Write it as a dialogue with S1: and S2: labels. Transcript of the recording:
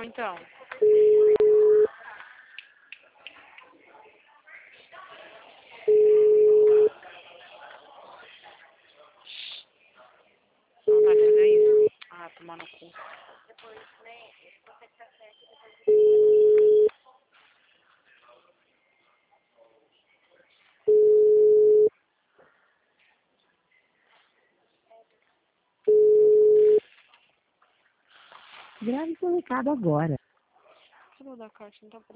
S1: não, então. Não vai fazer isso? Ah, tomar no cu.
S2: Grave seu recado agora.
S1: Cadê o da caixa? Não tá